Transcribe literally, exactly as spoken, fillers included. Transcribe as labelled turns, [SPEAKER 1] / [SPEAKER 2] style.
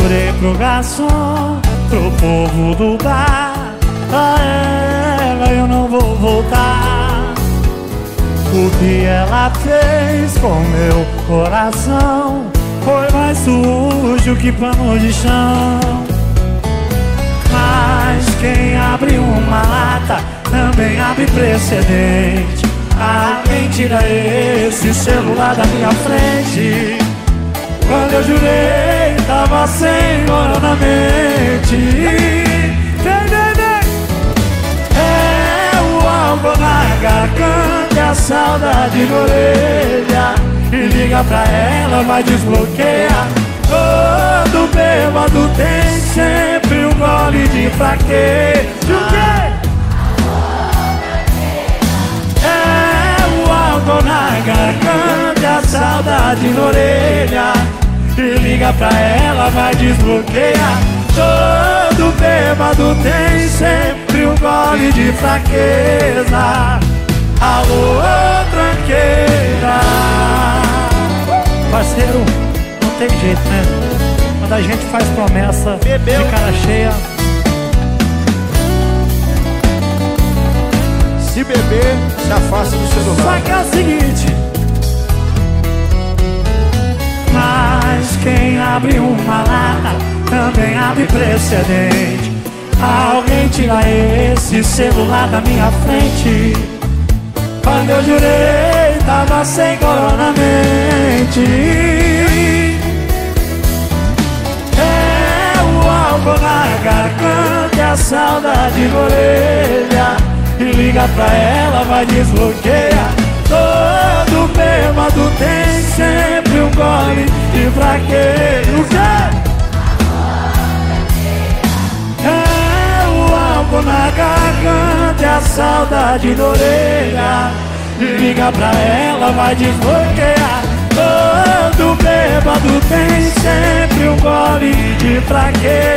[SPEAKER 1] jurei pro garçom, pro povo do bar, pra ela eu não vou voltar. O que ela fez com meu coração foi mais sujo que pano de chão. Mas quem abre uma lata também abre precedente. Alguém tira esse celular da minha frente. Quando eu jurei, tava sem hora na mente. Vem, vem, vem. É o álcool na garganta e a saudade na orelha. E liga pra ela, vai desbloquear. Todo bêbado tem sempre um gole de fraqueza. O quê? Na garganta e a saudade na orelha. E liga pra ela, vai desbloquear. Todo bêbado tem sempre um gole de fraqueza. Alô, tranqueira. Parceiro, não tem jeito, né? Quando a gente faz promessa Bebeu. de cara cheia,
[SPEAKER 2] se beber, se afasta do celular.
[SPEAKER 1] só que é o seguinte: mas quem abre uma lata também abre precedente. Alguém tira esse celular da minha frente. Quando eu jurei, tava sem corona na mente. É o álcool na garganta e a saudade na orelha. E liga pra ela, vai desbloquear. Todo bêbado tem sempre um gole de fraqueza. O quê? É o álcool na garganta e a saudade na orelha. E liga pra ela, vai desbloquear. Todo bêbado tem sempre um gole de fraqueza.